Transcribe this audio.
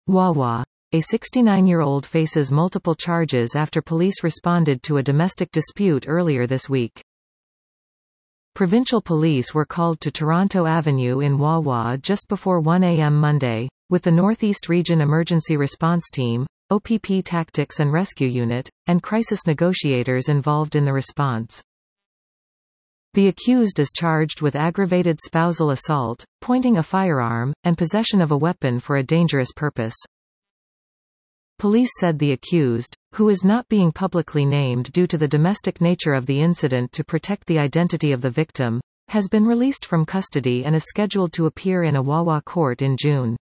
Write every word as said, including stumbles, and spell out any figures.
Wawa. A sixty-nine-year-old faces multiple charges after police responded to a domestic dispute earlier this week. Provincial police were called to Toronto Avenue in Wawa just before one A M Monday, with the Northeast Region Emergency Response Team, O P P Tactics and Rescue Unit, and crisis negotiators involved in the response. The accused is charged with aggravated spousal assault, pointing a firearm, and possession of a weapon for a dangerous purpose. Police said the accused, who is not being publicly named due to the domestic nature of the incident to protect the identity of the victim, has been released from custody and is scheduled to appear in a Wawa court in June.